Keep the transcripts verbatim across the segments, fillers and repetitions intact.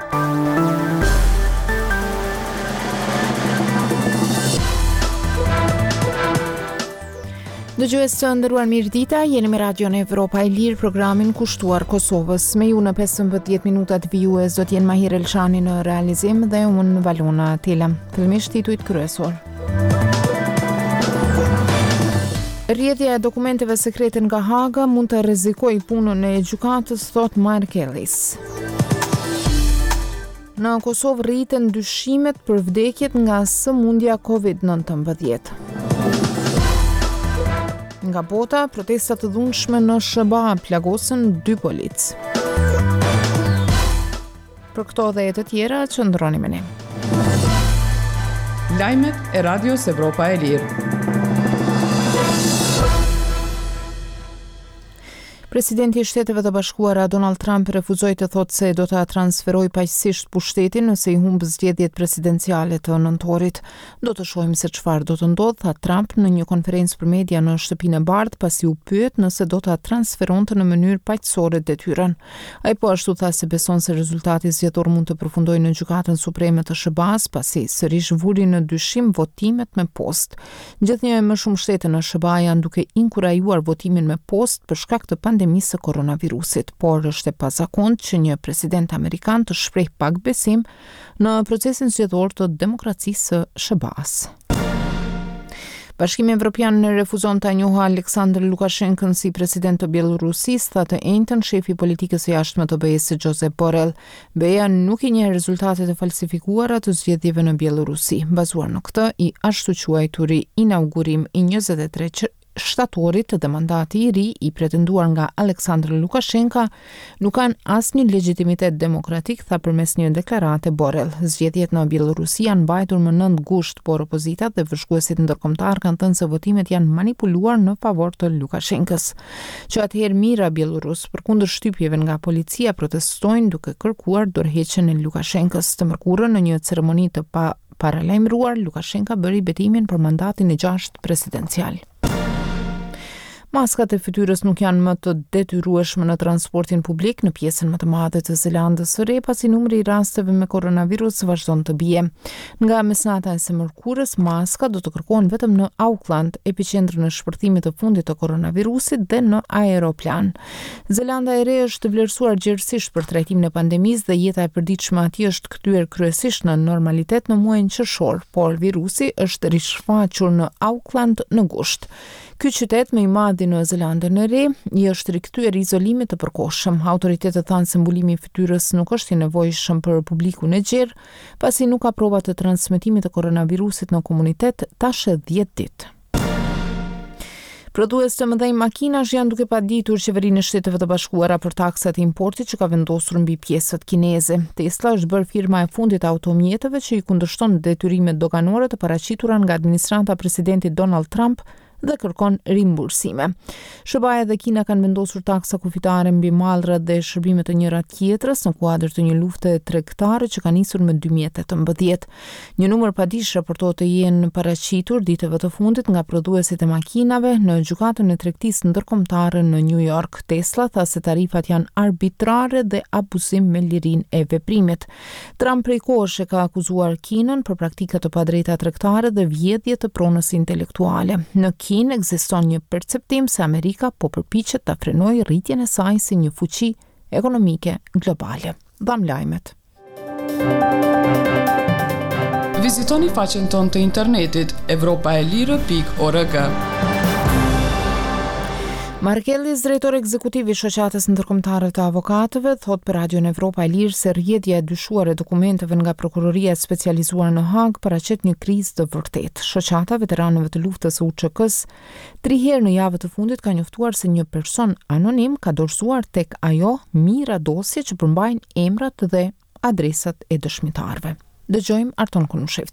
Dëgjues të nderuar, mirëdita, jeni me Radion Evropa e Lirë, programin kushtuar Kosovës. Me ju në pesëmbëdhjetë minutat vijues do t'jenë Mahir Elshani në realizim dhe unë Valona Tela. Fillimisht titujt kryesor. Rrjedhja e dokumenteve sekrete nga Haga mund të rrezikojë punën e gjykatës, thot Markellis. Në Kosovë rriten dyshimet për vdekjet nga sëmundja covid nëntëmbëdhjetë. Nga bota, protestat të dhunshme në Shëba plagosën dy polic. Për këto dhe e të tjera, qëndroni me ne. Lajmet e Radios Evropa e Lirë. Presidenti i Shteteve të Bashkuara Donald Trump refuzoi të thotë se do ta transferojë paqësisht pushtetin nëse i humb zgjedhjet presidenciale të nëntorit. Do të shohim se çfarë do të ndodhë, tha Trump në një konferencë për media në Shtëpinë e Bardhë pasi u pyet nëse do ta transferonte në mënyrë paqësore detyrën. Ai po ashtu tha se beson se rezultati zgjedhor mund të përfundojë në Gjykatën Supreme të Sh B A-s pasi sërish vuri në dyshim votimet me postë. Gjithnjë e më shumë shtete në Sh B A janë duke inkurajuar votimin me postë për shkak të pandemisë së koronavirusit, por është e pazakontë që një president amerikan të shpreh pak besim në procesin zgjedhor të demokracisë së Sh B A-s. Bashkimi Evropian refuzon ta njohë Aleksandr Lukashenkën si president të Bielorusisë, tha të njëjtën shefi i politikës së jashtme të B E-s Josep Borrell. B E-a nuk i njeh rezultatet e falsifikuara të zgjedhjeve në Bielorusi. Bazuar në këtë, i ashtu quajturi inaugurim i njëzet e tre shtatorit dhe mandati i ri i pretenduar nga Aleksandr Lukashenka nuk kanë asnjë legjitimitet demokratik, tha përmes një deklarate Borrell. Zgjedhjet në Bielorusi janë mbajtur më nëntë gusht, por opozitat dhe vëzhguesit ndërkombëtar kanë thënë se votimet janë manipuluar në favor të Lukashenkës. Që atëherë mijëra bielorus përkundër shtypjeve nga policia protestojnë duke kërkuar dorëheqjen e Lukashenkës. Të mërkurën në një ceremoni të pa paralajmëruar, Lukashenka bëri betimin për mandatin e gjashtë presidencial. Maskat e fytyrës nuk janë më të detyrueshme në transportin publik në pjesën më të madhe të Zelandës së Re, pasi numri i rasteve me koronavirus vazhdon të bie. Nga mesnata e së mërkurës, maskat do të kërkohen vetëm në Auckland, epiqendrën e shpërthimit të fundit të koronavirusit, dhe në aeroplan. Zelanda e Re është vlerësuar gjerësisht për trajtimin e pandemisë dhe jeta e përditshme atij është kthyer kryesisht në normalitet në muajin qershor, por virusi është rishfaqur në Auckland në gusht. Ky qytet më i madh në Zelandën e Re i është rikthyer izolimit të përkohshëm. Autoritetet thanë se mbulimi i fytyrës nuk është i nevojshëm për publikun e gjerë, pasi nuk ka prova të transmetimit të koronavirusit në komunitet tash dhjetë ditë. Prodhues të mëdhenj makinash janë duke paditur qeverinë e Shteteve të Bashkuara për taksat e importit që ka vendosur mbi pjesët kineze. Tesla është bërë firma e fundit e automjeteve që i kundërshton detyrimet doganore të paraqitura nga administrata e presidentit Donald Trump dhe kërkon rimbursime. Sh B A dhe Kina kanë vendosur taksa kufitare mbi mallrat dhe shërbimet e njëra tjetrës në kuadër të një lufte tregtare që ka nisur më dy mijë e tetëmbëdhjetë. Një numër padish raportohet të jenë paraqitur ditëve të fundit nga prodhuesit e makinave në gjykatën e tregtisë ndërkombëtare në New York. Tesla tha se tarifat janë arbitrare dhe abuzim me lirinë e veprimit. Trump prej kohësh e ka akuzuar Kinën për praktika të padrejta tregtare dhe vjedhje të pronës intelektuale. Në Kinë ekziston një perceptim se Amerika po përpiqet ta frenojë rritjen e saj si një fuqi ekonomike globale. Dham lajmet. Vizitoni faqen tonë të internetit evropa e lirë pikë org. Markellis, drejtori ekzekutiv i shoqatës ndërkombëtare të avokatëve, thot për Radion Evropa e Lirë se rrjedhja e dyshuar e dokumenteve nga prokuroria e specializuar në Hag paraqet një krizë të vërtetë. Shoqata veteranëve të luftës së U Ç K-s tri herë në javën e fundit ka njoftuar se një person anonim ka dorëzuar tek ajo mijëra dosje që përmbajnë emrat dhe adresat e dëshmitarëve. Dëgjojmë Arton Kunushevcin.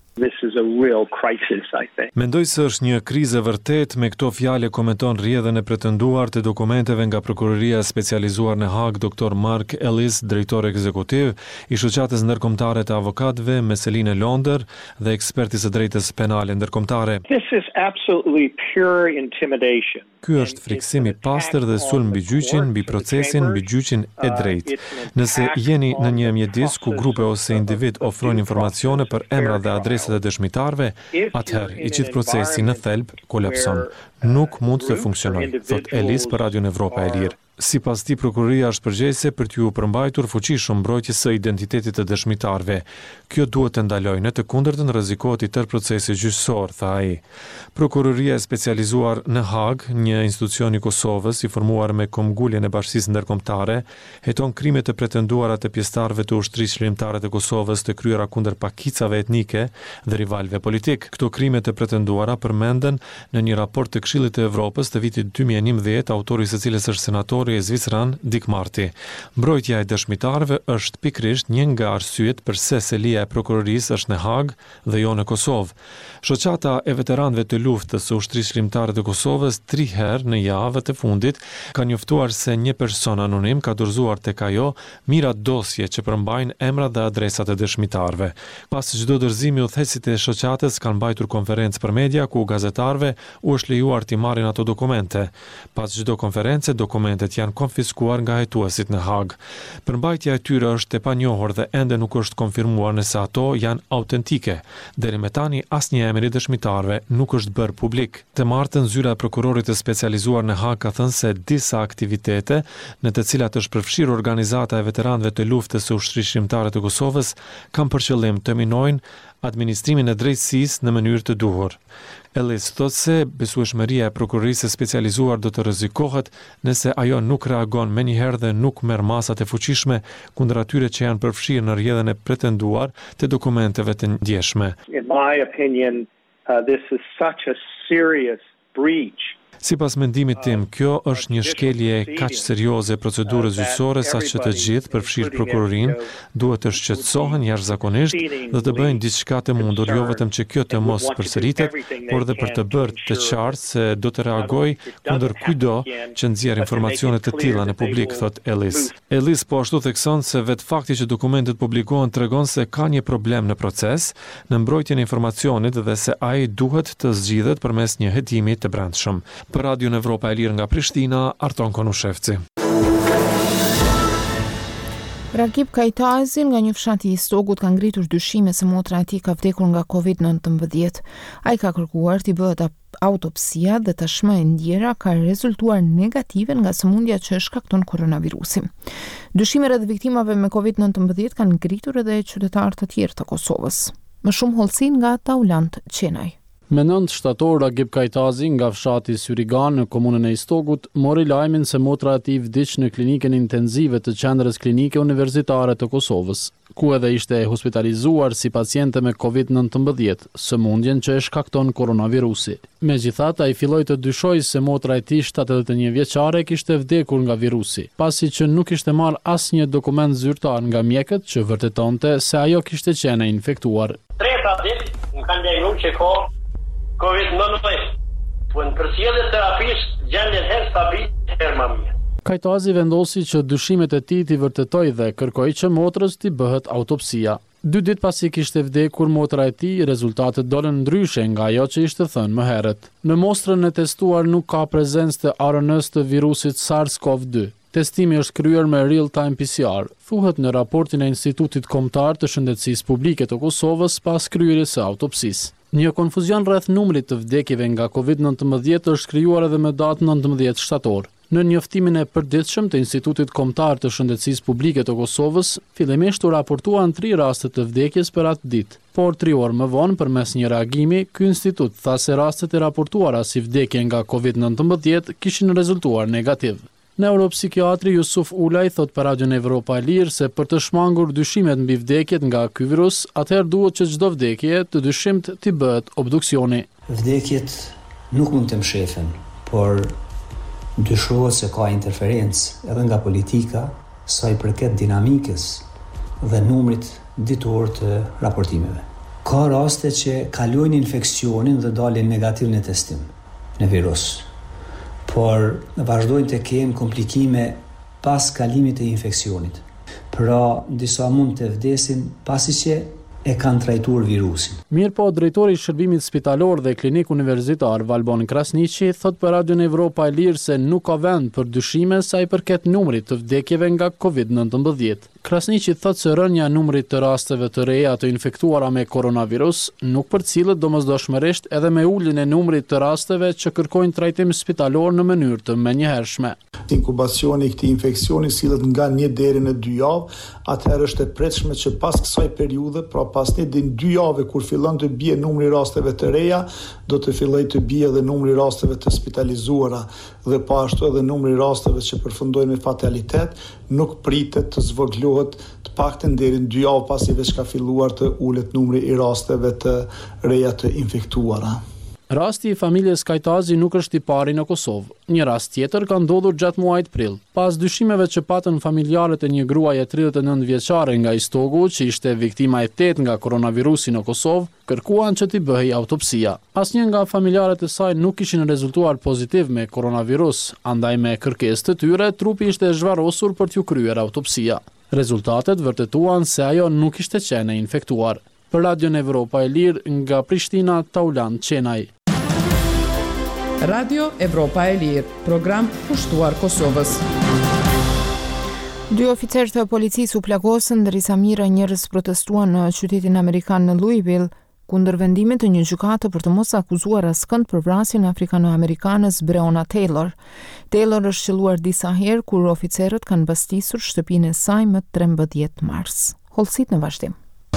This is a real crisis, I think. Mendoj se është një krizë vërtet, me këto fjalë komenton rrjedhën e pretenduar të dokumenteve nga Prokuroria Specializuar në Hag, doktor Mark Ellis, drejtor ekzekutiv i shoqatës ndërkombëtare të avokatëve Meseline Londer dhe eksperti së drejtës penale ndërkombëtare. This is absolutely pure intimidation. Ky është friksim i pastër dhe sulm mbi gjyqin, mbi procesin, mbi gjyqin e drejtë. Nëse jeni në një mjedis ku grupe ose individ ofrojnë informacione për emrat dhe adresat e dëshmitarëve, atëherë i gjithë procesi në thelb kolapson. Nuk mund të funksionojë, thot Ellis për Radion Evropa e Lirë. Sipas tij, prokuroria është përgjegjëse për t'ju përmbajtur fuqishëm mbrojtjes së identitetit të dëshmitarëve. Kjo duhet të ndalojë, në të kundërtën rrezikohet i tërë procesi gjyqësor, tha ai. Prokuroria e specializuar në Hag, një institucion i Kosovës i formuar me komguljen e Bashkisë Ndërkombëtare, heton krimet e pretenduara të pjesëtarëve të ushtrisë shërimtare të Kosovës të kryera kundër pakicave etnike dhe rivalëve politik. Këto krime të pretenduara përmenden në një raport të Këshillit të Evropës të vitit dy mijë e njëmbëdhjetë, autori i së cilës është senatori i Zvicran Dick Marty. Mbrojtja e dëshmitarëve është pikërisht një nga arsyet pse selia e prokurorisë është në Hag dhe jo në Kosovë. Shoqata e veteranëve të luftës së ushtrisë shërimtare të Kosovës tri herë në javët e fundit ka njoftuar se një person anonim ka dorëzuar tek ajo mira dosje që përmbajnë emrat dhe adresat e dëshmitarëve. Pas çdo dorëzimi, udhëheqësit e shoqatës kanë mbajtur konferencë për media ku gazetarëve u është lejuar të marrin ato dokumente. Pas çdo konferencë, dokumentet janë konfiskuar nga hetuesit në Hag. Përmbajtja e tyre është e panjohur dhe ende nuk është konfirmuar nëse ato janë autentike. Deri me tani asnjë emër i dëshmitarëve nuk është bërë publik. Të martën, zyra e prokurorit të specializuar në Hag ka thënë se disa aktivitete në të cilat është përfshirë organizata e veteranëve të luftës së ushtrisë shërimtare të Kosovës kanë për qëllim të minojnë administrimin e drejtësisë në mënyrë të duhur. Ellis thotë se besueshmëria e prokurorisë specializuar do të rrezikohet nëse ajo nuk reagon menjëherë dhe nuk merr masat e fuqishme kundër atyre që janë përfshirë në rrjedhën e pretenduar të dokumenteve të ndjeshme. In my opinion, uh, this is such a serious breach. Sipas mendimit tim, kjo është një shkelje kaq serioze e procedurës gjyqësore sa që të gjithë, përfshirë prokurorinë, duhet të shqetësohen jashtëzakonisht dhe të bëjnë diçka të mundur, jo vetëm që kjo të mos përsëritet, por dhe për të bërë të qartë se do të reagojë kundër kujdo që nxjerr informacione të tilla në publik, thot Ellis. Ellis po ashtu thekson se vetë fakti që dokumentet publikohen tregon se ka një problem në proces, në mbrojtjen e informacionit dhe se ai duhet të zgjidhet përmes një hetimi të brendshëm. Për Radion Evropa e Lirë nga Prishtina, Arton Konushevci. Ragip Kajtazi nga një fshat i Istogut ka ngritur dyshime se motra e tij ka vdekur nga kovid nëntëmbëdhjetë. Ai ka kërkuar t'i bëhet autopsia dhe tashmë e ndjera ka rezultuar negative nga sëmundja që shkakton koronavirusi. Dyshime rreth viktimave me kovid nëntëmbëdhjetë kanë ngritur edhe qytetarë të tjerë të Kosovës. Më shumë hollësi nga Taulant Qenaj. Me nëntë shtator, Ragip Kajtazi nga fshati Syrigan në komunën e Istogut mori lajmin se motra e tij vdiq në klinikën intenzive të qendrës klinike universitare të Kosovës, ku edhe ishte hospitalizuar si paciente me kovid nëntëmbëdhjetë, sëmundjen që e shkakton koronavirusi. Megjithatë, ai filloi të dyshojë se motra e tij shtatëdhjetë e një vjeçare kishte vdekur nga virusi, pasi që nuk kishte marrë asnjë dokument zyrtar nga mjekët që vërtetonte se ajo kishte qenë infektuar. Treta ditë më kanë diagnozuar që ka kovid nëntëmbëdhjetë. Po në përsëritje terapisë gjendjen herë stabile herë më mirë. Kajtazi vendosi që dyshimet e tij t'i vërtetoj dhe kërkoi që motrës t'i bëhet autopsia. Dy ditë pasi kishte vdekur motra e tij, rezultatet dolën ndryshe nga ajo që ishte thënë më herët. Në mostrën e testuar nuk ka prezencë të R N S të virusit SARS-CoV dy. Testimi është kryer me real-time P C R, thuhet në raportin e Institutit Kombëtar të Shëndetësisë Publike të Kosovës pas kryerjes së autopsisë. Një konfuzion rreth numrit të vdekjeve nga kovid nëntëmbëdhjetë është krijuar edhe me datën nëntëmbëdhjetë shtator. Në njoftimin e përditshëm të Institutit Kombëtar të Shëndetësisë Publike të Kosovës, fillimisht u raportuan tri raste të vdekjes për atë ditë, por tri orë më vonë përmes një reagimi, ky institut tha se rastet e raportuara si vdekje nga kovid nëntëmbëdhjetë kishin rezultuar negativ. Neuropsikiatri Jusuf Ulaj thot për Radion Evropa e Lirë se për të shmangur dyshimet mbi vdekjet nga ky virus, atëherë duhet që çdo vdekje të dyshimt t'i bëhet obduksioni. Vdekjet nuk mund të mshefen, por dyshohet se ka interferencë edhe nga politika sa i përket dinamikës dhe numrit ditor të raportimeve. ka raste që kalojnë infeksionin dhe dalin negativ në testim në virus, por vazhdojnë të kenë komplikime pas kalimit të infeksionit. Pra, disa mund të vdesin pasi që e kanë trajtuar virusin. Mirë po, drejtori i shërbimit spitalor dhe klinik universitar Valbon Krasniqi thot për Radion Evropa e Lirë se nuk ka vend për dyshime sa i përket numrit të vdekjeve nga kovid nëntëmbëdhjetë. Krasniqi thot se rënja e numrit të rasteve të reja të infektuara me koronavirus nuk përcillet domosdoshmërisht edhe me uljen e numrit të rasteve që kërkojnë trajtim spitalor në mënyrë të menjëhershme. Inkubacioni i këtij infeksioni sillet nga një deri në dy javë, atëherë është e pritshme që pas kësaj periudhe, pra pas një deri në dy javë kur fillon të bie numri i rasteve të reja, do të fillojë të bie edhe numri i rasteve të spitalizuara dhe po ashtu edhe numri i rasteve që përfundojnë me fatalitet, nuk pritet të zvogëlohet të paktën deri në dy javë pasi veç ka filluar të ulet numri i rasteve të reja të infektuara. Rasti i familjes Kajtazi nuk është i pari në Kosovë. Një rast tjetër ka ndodhur gjatë muajit prill. Pas dyshimeve që patën familjarët e një gruaje tridhjetë e nëntë vjeçare nga Istogu, që ishte viktima e tetë nga koronavirusi në Kosovë, kërkuan që t'i bëhej autopsia. Asnjë nga familjarët e saj nuk kishin rezultuar pozitiv me koronavirus, andaj me kërkesë të tyre, trupi ishte zhvarrosur për t'ju kryer autopsia. Rezultatet vërtetuan se ajo nuk ishte qenë e infektuar. Për Radion Evropa e Lirë nga Prishtina, Taulan Qenaj. Radio Evropa e Lirë, program pushtuar Kosovës. Dy oficerë të policisë u plagosën ndërsa mijëra njerëz protestuan në qytetin amerikan në Louisville kundër vendimit të një gjykate për të mos akuzuar askënd për vrasjen e afrikano-amerikanës Breonna Taylor. Taylor është qelluar disa herë kur oficerët kanë mbastisur shtëpinë e saj më trembëdhjetë mars. Hollësit në vazhdim.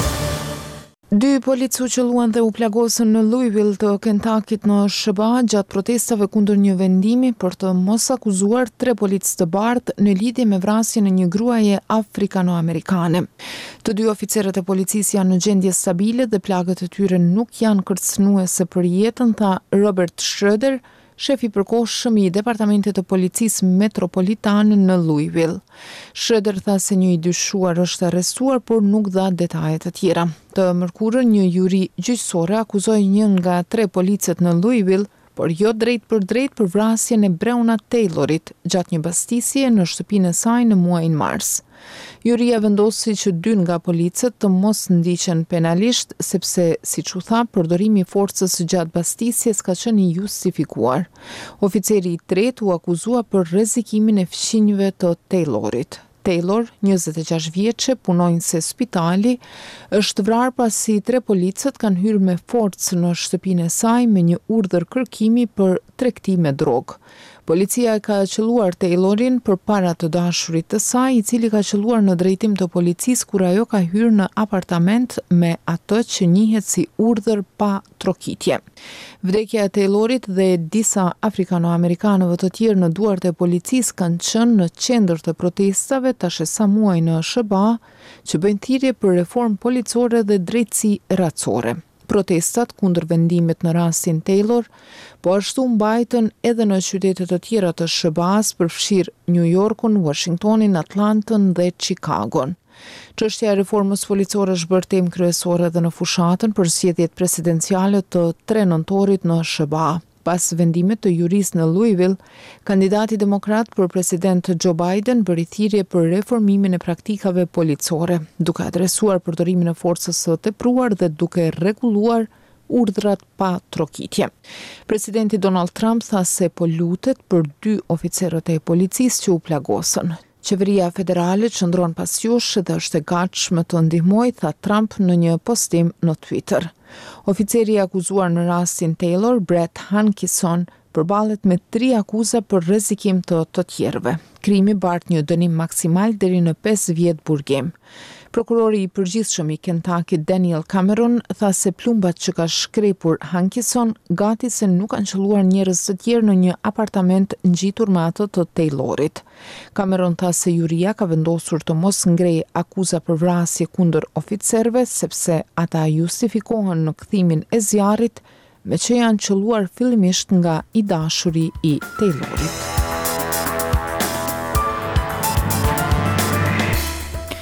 Dy policu qelluan dhe u plagosën në Louisville të Kentuckit në sh ba gjatë protestave kundër një vendimi për të mos akuzuar tre policë të bardhë në lidhje me vrasjen e një gruaje afrikano-amerikane. Të dy oficerët e policisë janë në gjendje stabile dhe plagët e tyre nuk janë kërcënuese për jetën, tha Robert Schroeder, shefi përkohshëm i Departamentit të Policisë Metropolitane në Louisville. Schroeder tha se një i dyshuar është arrestuar, por nuk dha detaje të tjera. Të mërkurën një juri gjyqësore akuzoi një nga tre policët në Louisville, por jo drejt për drejt për vrasjen e Breonna Taylorit gjatë një mbastisje në shtëpinë e saj në muajin mars. Juria vendosi që dy nga policët të mos ndiqen penalisht, sepse, siç u tha, përdorimi i forcës gjatë mbastisjes ka qenë i justifikuar. Oficeri i tretë u akuzua për rrezikimin e fëmijëve të Taylorit. Taylor, njëzet e gjashtë vjeçe, punonjëse spitali, është vrarë pasi tre policët kanë hyrë me forcë në shtëpinë e saj me një urdhër kërkimi për tregtim me drogë. Policia e ka qelluar Taylorin përpara të dashurit të saj, i cili ka qelluar në drejtim të policisë kur ajo ka hyrë në apartament me atë që njihet si urdhër pa trokitje. Vdekja e Taylorit dhe disa afrikano-amerikanëve të tjerë në duart e policisë kanë qenë në qendër të protestave tash sa muaj në sh ba, që bëjnë thirrje për reformë policore dhe drejtësi racore. Protestat kundër vendimit në rastin Taylor, po ashtu mbajtën edhe në qytete të tjera të sh ba-s, përfshirë New Yorkun, Washingtonin, Atlantën dhe Chicagon. Çështja e reformës policore është bërë temë kryesore edhe në fushatën për zgjedhjet presidenciale të tre nëntorit në sh ba. Pas vendimit të jurisë në Louisville, kandidati demokrat për president Joe Biden bëri thirrje për reformimin e praktikave policore, duke adresuar përdorimin e forcës së tepruar dhe duke rregulluar urdhrat pa trokitje. Presidenti Donald Trump tha se po lutet për dy oficerët e policisë që u plagosën. Qeveria federale qëndron pasjush dhe është e gatshme të ndihmojë, tha Trump në një postim në Twitter. Oficeri i akuzuar në rastin Taylor, Brett Hankison, përballet me tri akuza për rrezikim të të tjerëve. Krimi bart një dënim maksimal deri në pesë vjet burgim. Prokurori i përgjithshëm i Kentucky, Daniel Cameron, tha se plumbat që ka shkrepur Hankison gati se nuk kanë qelluar njerëz të tjerë në një apartament ngjitur me atë të Taylorit. Cameron tha se juria ka vendosur të mos ngrejë akuza për vrasje kundër oficerëve, sepse ata justifikohen në kthimin e zjarrit, me që janë qelluar fillimisht nga i dashuri i Taylorit.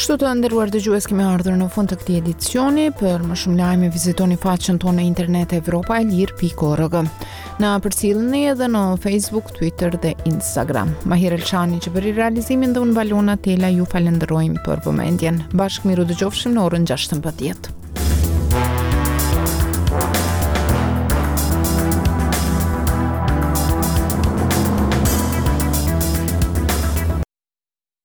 Kështu të nderuar dëgjues, kemi ardhur në fund të këtij edicioni. Për më shumë lajme vizitoni faqen tonë në internet europa e lir pikë org. Na përcjellni edhe në Facebook, Twitter dhe Instagram. Mahir Elçani që bëri realizimin dhe unë Valona Tela ju falenderojmë për vëmendjen. Bashkë miru dëgjofshim në orën gjashtëmbëdhjetë.